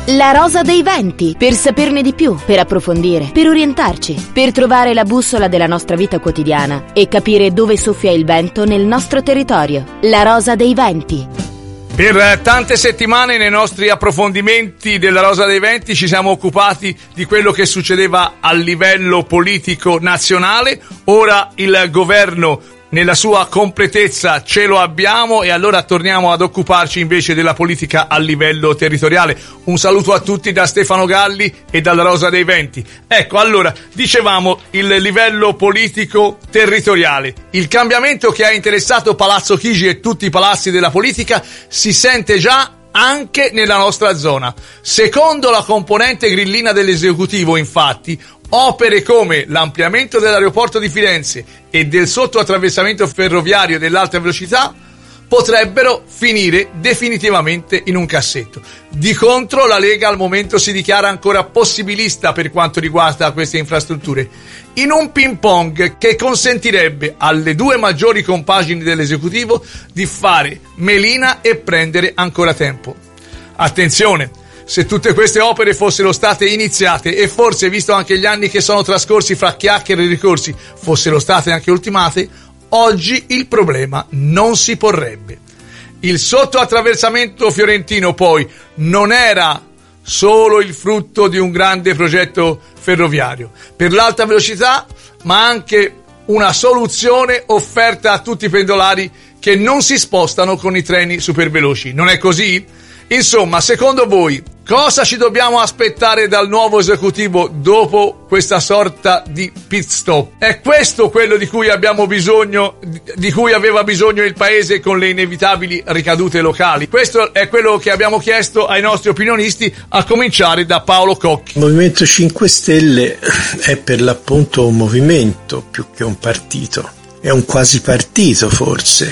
La Rosa dei Venti, per saperne di più, per approfondire, per orientarci, per trovare la bussola della nostra vita quotidiana e capire dove soffia il vento nel nostro territorio. La Rosa dei Venti. Per tante settimane nei nostri approfondimenti della Rosa dei Venti ci siamo occupati di quello che succedeva a livello politico nazionale. Ora il governo nella sua completezza ce lo abbiamo e allora torniamo ad occuparci invece della politica a livello territoriale. Un saluto a tutti da Stefano Galli e dalla Rosa dei Venti. Ecco, allora, dicevamo il livello politico territoriale. Il cambiamento che ha interessato Palazzo Chigi e tutti i palazzi della politica si sente già anche nella nostra zona. Secondo la componente grillina dell'esecutivo, infatti, opere come l'ampliamento dell'aeroporto di Firenze e del sottoattraversamento ferroviario dell'alta velocità potrebbero finire definitivamente in un cassetto. Di contro, la Lega al momento si dichiara ancora possibilista per quanto riguarda queste infrastrutture, in un ping pong che consentirebbe alle due maggiori compagini dell'esecutivo di fare melina e prendere ancora tempo. Attenzione! Se tutte queste opere fossero state iniziate e forse, visto anche gli anni che sono trascorsi fra chiacchiere e ricorsi, fossero state anche ultimate, oggi il problema non si porrebbe. Il sottoattraversamento fiorentino poi non era solo il frutto di un grande progetto ferroviario per l'alta velocità, ma anche una soluzione offerta a tutti i pendolari che non si spostano con i treni superveloci. Non è così? Insomma, secondo voi, cosa ci dobbiamo aspettare dal nuovo esecutivo dopo questa sorta di pit stop? È questo quello di cui abbiamo bisogno, di cui aveva bisogno il paese con le inevitabili ricadute locali? Questo è quello che abbiamo chiesto ai nostri opinionisti, a cominciare da Paolo Cocchi. Il Movimento 5 Stelle è per l'appunto un movimento più che un partito. È un quasi partito, forse.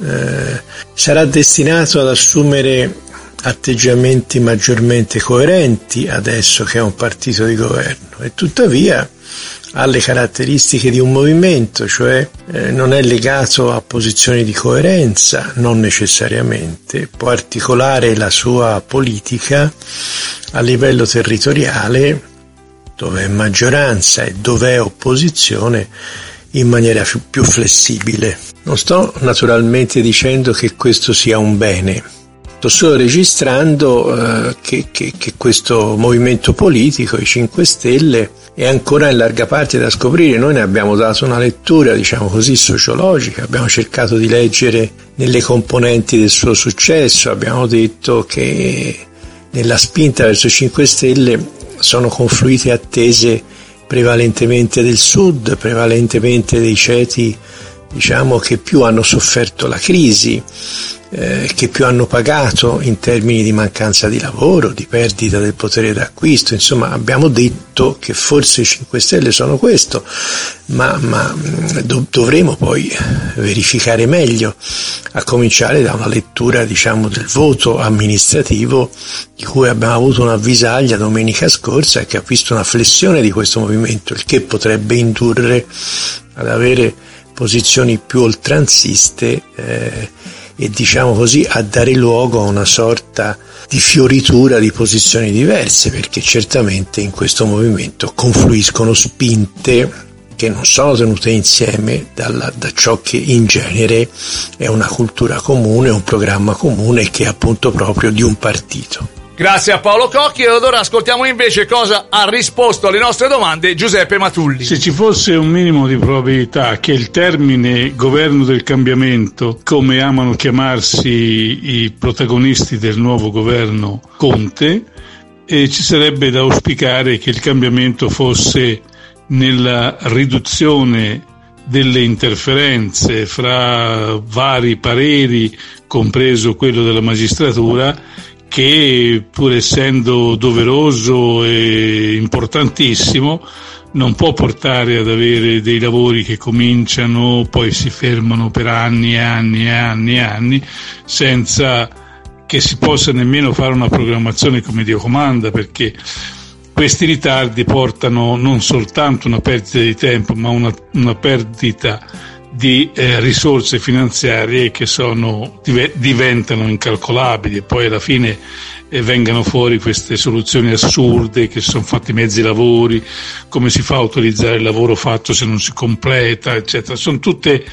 Sarà destinato ad assumere atteggiamenti maggiormente coerenti adesso che è un partito di governo, e tuttavia ha le caratteristiche di un movimento, cioè non è legato a posizioni di coerenza, non necessariamente, può articolare la sua politica a livello territoriale, dove è maggioranza e dove è opposizione, in maniera più flessibile. Non sto naturalmente dicendo che questo sia un bene. Sto solo registrando che questo movimento politico, i 5 Stelle, è ancora in larga parte da scoprire. Noi ne abbiamo dato una lettura, diciamo così, sociologica, abbiamo cercato di leggere nelle componenti del suo successo, abbiamo detto che nella spinta verso i 5 Stelle sono confluite attese prevalentemente del sud, prevalentemente dei ceti, diciamo, che più hanno sofferto la crisi, che più hanno pagato in termini di mancanza di lavoro, di perdita del potere d'acquisto. Insomma, abbiamo detto che forse i 5 Stelle sono questo, ma dovremo poi verificare meglio, a cominciare da una lettura, diciamo, del voto amministrativo, di cui abbiamo avuto un'avvisaglia domenica scorsa e che ha visto una flessione di questo movimento, il che potrebbe indurre ad avere posizioni più oltranziste e, diciamo così, a dare luogo a una sorta di fioritura di posizioni diverse, perché certamente in questo movimento confluiscono spinte che non sono tenute insieme da ciò che in genere è una cultura comune, un programma comune, che è appunto proprio di un partito. Grazie a Paolo Cocchi, e ora ascoltiamo invece cosa ha risposto alle nostre domande Giuseppe Matulli. Se ci fosse un minimo di probabilità che il termine governo del cambiamento, come amano chiamarsi i protagonisti del nuovo governo Conte, ci sarebbe da auspicare che il cambiamento fosse nella riduzione delle interferenze fra vari pareri, compreso quello della magistratura, che pur essendo doveroso e importantissimo non può portare ad avere dei lavori che cominciano, poi si fermano per anni e anni e anni e anni, senza che si possa nemmeno fare una programmazione come Dio comanda, perché questi ritardi portano non soltanto una perdita di tempo, ma una perdita di risorse finanziarie che diventano incalcolabili, e poi alla fine vengano fuori queste soluzioni assurde, che si sono fatti mezzi lavori, come si fa a autorizzare il lavoro fatto se non si completa, eccetera. Sono tutte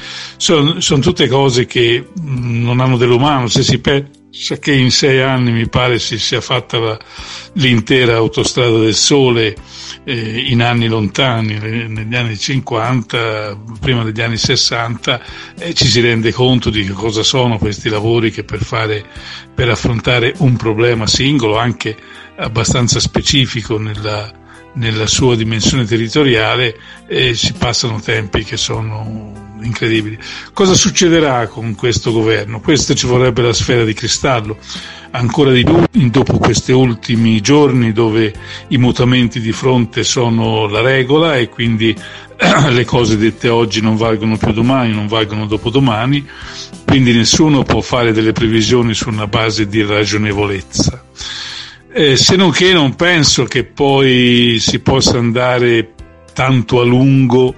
cose che non hanno dell'umano. Se si pensa che in 6 anni mi pare si sia fatta l'intera autostrada del Sole in anni lontani, negli anni 50, prima degli anni 60, ci si rende conto di che cosa sono questi lavori che per affrontare un problema singolo, anche abbastanza specifico nella sua dimensione territoriale, si passano tempi che sono incredibili. Cosa succederà con questo governo? Questo ci vorrebbe la sfera di cristallo, ancora di più dopo questi ultimi giorni dove i mutamenti di fronte sono la regola e quindi le cose dette oggi non valgono più domani, non valgono dopodomani, quindi nessuno può fare delle previsioni su una base di ragionevolezza. Se non che non penso che poi si possa andare tanto a lungo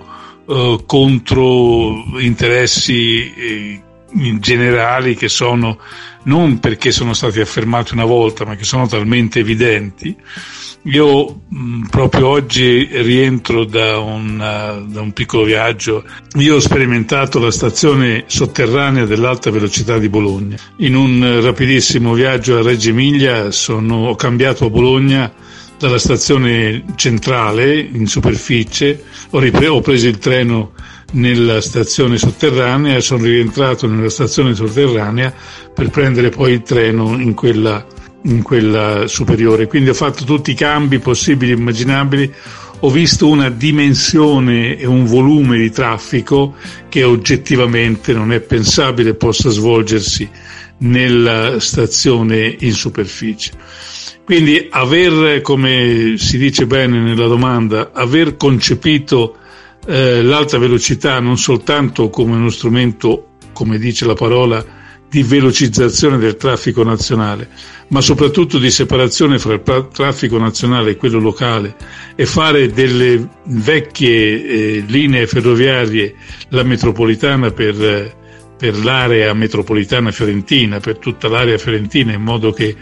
contro interessi generali che sono, non perché sono stati affermati una volta, ma che sono talmente evidenti. Io proprio oggi rientro da un piccolo viaggio. Io ho sperimentato la stazione sotterranea dell'alta velocità di Bologna. In un rapidissimo viaggio a Reggio Emilia ho cambiato a Bologna dalla stazione centrale in superficie, ho preso il treno nella stazione sotterranea e sono rientrato nella stazione sotterranea per prendere poi il treno in quella superiore. Quindi ho fatto tutti i cambi possibili e immaginabili, ho visto una dimensione e un volume di traffico che oggettivamente non è pensabile possa svolgersi nella stazione in superficie. Quindi come si dice bene nella domanda, aver concepito l'alta velocità non soltanto come uno strumento, come dice la parola, di velocizzazione del traffico nazionale, ma soprattutto di separazione fra il traffico nazionale e quello locale, e fare delle vecchie linee ferroviarie, la metropolitana per l'area metropolitana fiorentina, per tutta l'area fiorentina, in modo che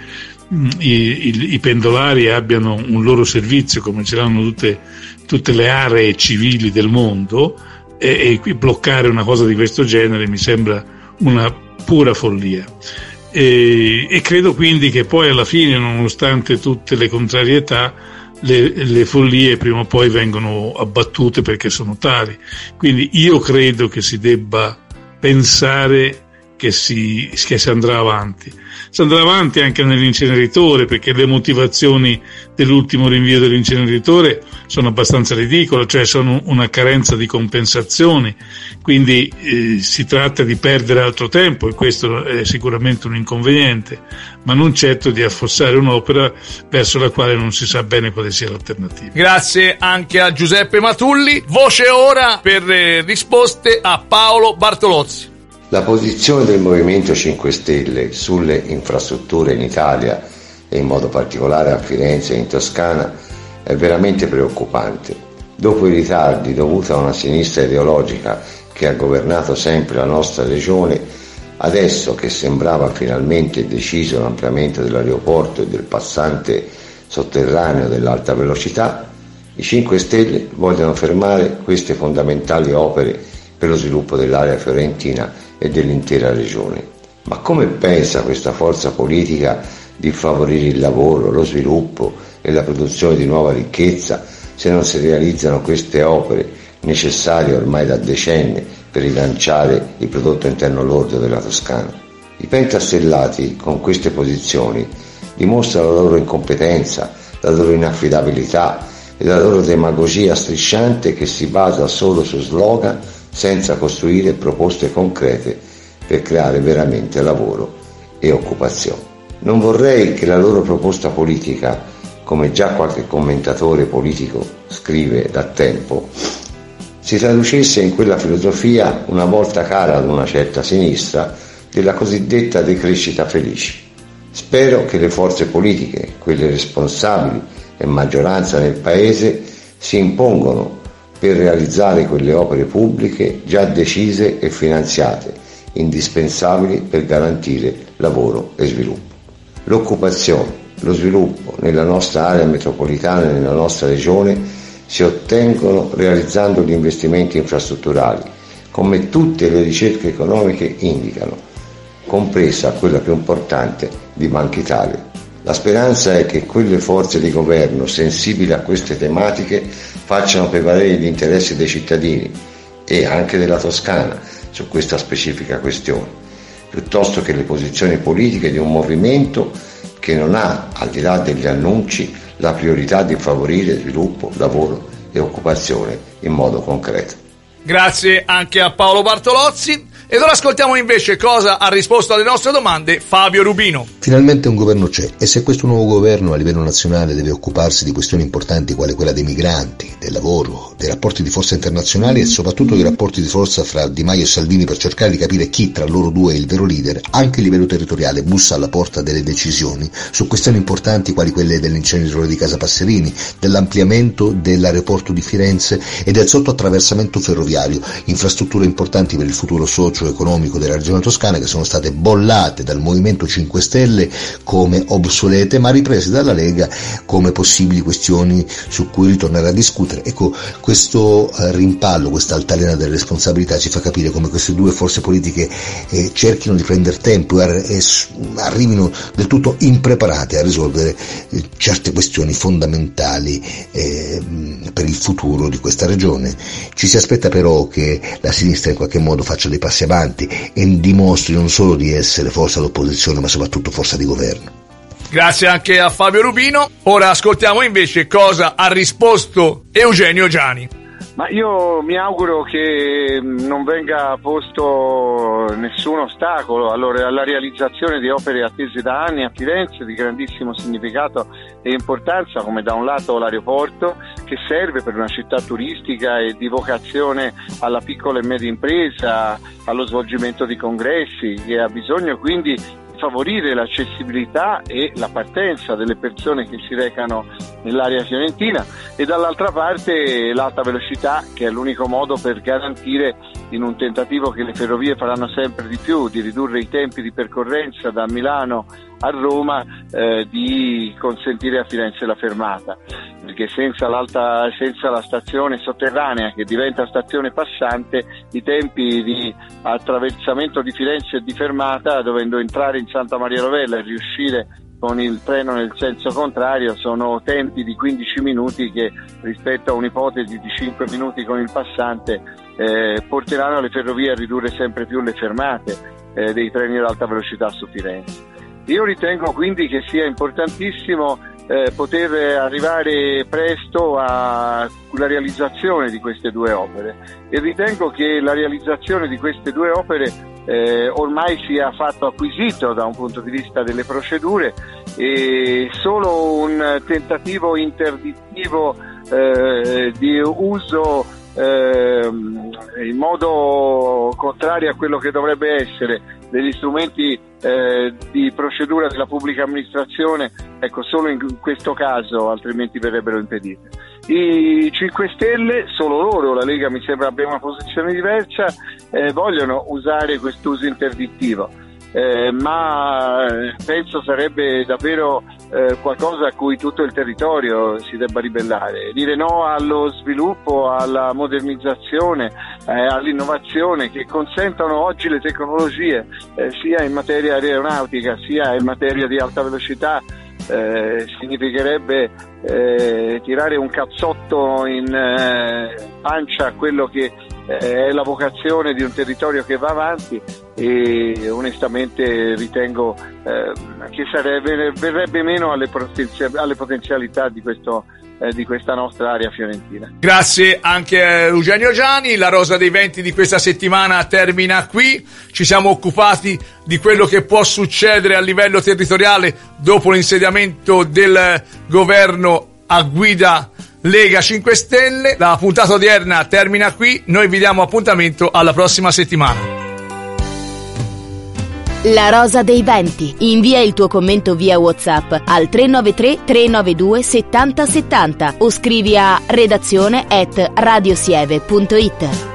i pendolari abbiano un loro servizio come ce l'hanno tutte le aree civili del mondo, e qui bloccare una cosa di questo genere mi sembra una pura follia. E credo quindi che poi alla fine, nonostante tutte le contrarietà, le follie prima o poi vengono abbattute perché sono tali. Quindi io credo che si debba pensare che si andrà avanti. Si andrà avanti anche nell'inceneritore, perché le motivazioni dell'ultimo rinvio dell'inceneritore sono abbastanza ridicole, cioè sono una carenza di compensazioni, quindi si tratta di perdere altro tempo, e questo è sicuramente un inconveniente, ma non certo di affossare un'opera verso la quale non si sa bene quale sia l'alternativa. Grazie anche a Giuseppe Matulli. Voce ora per risposte a Paolo Bartolozzi. La posizione del Movimento 5 Stelle sulle infrastrutture in Italia, e in modo particolare a Firenze e in Toscana, è veramente preoccupante. Dopo i ritardi dovuti a una sinistra ideologica che ha governato sempre la nostra regione, adesso che sembrava finalmente deciso l'ampliamento dell'aeroporto e del passante sotterraneo dell'alta velocità, i 5 Stelle vogliono fermare queste fondamentali opere per lo sviluppo dell'area fiorentina e dell'intera regione. Ma come pensa questa forza politica di favorire il lavoro, lo sviluppo e la produzione di nuova ricchezza se non si realizzano queste opere necessarie ormai da decenni per rilanciare il prodotto interno lordo della Toscana? I pentastellati con queste posizioni dimostrano la loro incompetenza, la loro inaffidabilità e la loro demagogia strisciante che si basa solo su slogan senza costruire proposte concrete per creare veramente lavoro e occupazione. Non vorrei che la loro proposta politica, come già qualche commentatore politico scrive da tempo, si traducesse in quella filosofia una volta cara ad una certa sinistra della cosiddetta decrescita felice. Spero che le forze politiche, quelle responsabili e maggioranza nel Paese, si impongono per realizzare quelle opere pubbliche già decise e finanziate, indispensabili per garantire lavoro e sviluppo. L'occupazione, lo sviluppo nella nostra area metropolitana e nella nostra regione si ottengono realizzando gli investimenti infrastrutturali, come tutte le ricerche economiche indicano, compresa quella più importante di Banca Italia. La speranza è che quelle forze di governo sensibili a queste tematiche facciano prevalere gli interessi dei cittadini e anche della Toscana su questa specifica questione, piuttosto che le posizioni politiche di un movimento che non ha, al di là degli annunci, la priorità di favorire sviluppo, lavoro e occupazione in modo concreto. Grazie anche a Paolo Bartolozzi. Ed ora ascoltiamo invece cosa ha risposto alle nostre domande Fabio Rubino. Finalmente un governo c'è, e se questo nuovo governo a livello nazionale deve occuparsi di questioni importanti quali quella dei migranti, del lavoro, dei rapporti di forza internazionali e soprattutto dei rapporti di forza fra Di Maio e Salvini per cercare di capire chi tra loro due è il vero leader, anche a livello territoriale bussa alla porta delle decisioni su questioni importanti quali quelle dell'inceneritore di Casa Passerini, dell'ampliamento dell'aeroporto di Firenze e del sottoattraversamento ferroviario, infrastrutture importanti per il futuro socio-economico della regione toscana che sono state bollate dal Movimento 5 Stelle come obsolete ma riprese dalla Lega come possibili questioni su cui ritornare a discutere. Ecco, questo rimpallo, questa altalena delle responsabilità ci fa capire come queste due forze politiche cerchino di prendere tempo e arrivino del tutto impreparate a risolvere certe questioni fondamentali per il futuro di questa regione. Ci si aspetta però che la sinistra in qualche modo faccia dei passi avanti e dimostri non solo di essere forza d'opposizione ma soprattutto forza di governo. Grazie anche a Fabio Rubino. Ora ascoltiamo invece cosa ha risposto Eugenio Giani. Ma io mi auguro che non venga posto nessun ostacolo alla realizzazione di opere attese da anni a Firenze di grandissimo significato e importanza, come da un lato l'aeroporto che serve per una città turistica e di vocazione alla piccola e media impresa, allo svolgimento di congressi, che ha bisogno quindi favorire l'accessibilità e la partenza delle persone che si recano nell'area fiorentina, e dall'altra parte l'alta velocità, che è l'unico modo per garantire, in un tentativo che le ferrovie faranno sempre di più, di ridurre i tempi di percorrenza da Milano a Roma, di consentire a Firenze la fermata, perché senza la stazione sotterranea che diventa stazione passante, i tempi di attraversamento di Firenze e di fermata, dovendo entrare in Santa Maria Novella e riuscire con il treno nel senso contrario, sono tempi di 15 minuti che rispetto a un'ipotesi di 5 minuti con il passante porteranno le ferrovie a ridurre sempre più le fermate dei treni ad alta velocità su Firenze. Io ritengo quindi che sia importantissimo poter arrivare presto alla realizzazione di queste due opere, e ritengo che la realizzazione di queste due opere ormai sia fatto acquisito da un punto di vista delle procedure, e solo un tentativo interdittivo di uso in modo contrario a quello che dovrebbe essere degli strumenti di procedura della pubblica amministrazione, ecco, solo in questo caso, altrimenti verrebbero impedite. I 5 Stelle, solo loro, la Lega mi sembra abbia una posizione diversa, vogliono usare quest'uso interdittivo, ma penso sarebbe davvero qualcosa a cui tutto il territorio si debba ribellare, dire no allo sviluppo, alla modernizzazione, all'innovazione che consentono oggi le tecnologie, sia in materia aeronautica sia in materia di alta velocità. Significherebbe tirare un cazzotto in pancia a quello che è la vocazione di un territorio che va avanti, e onestamente ritengo che verrebbe meno alle potenzialità di questa nostra area fiorentina. Grazie anche a Eugenio Giani. La Rosa dei Venti di questa settimana termina qui. Ci siamo occupati di quello che può succedere a livello territoriale dopo l'insediamento del governo a guida Lega 5 Stelle. La puntata odierna termina qui. Noi vi diamo appuntamento alla prossima settimana. La Rosa dei Venti. Invia il tuo commento via WhatsApp al 393 392 7070 o scrivi a redazione@radiosieve.it.